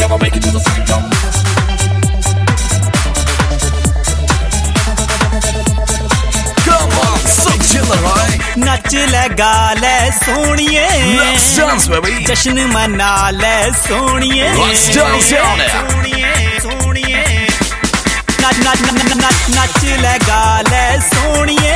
never make it to the freedom. Come on, so chill, right? नच ले गा ले सोनिए, Let's dance, baby. जश्न मना ले सोनिए, Let's dance on it. सोनिए सोनिए, नच ले गा ले सोनिए,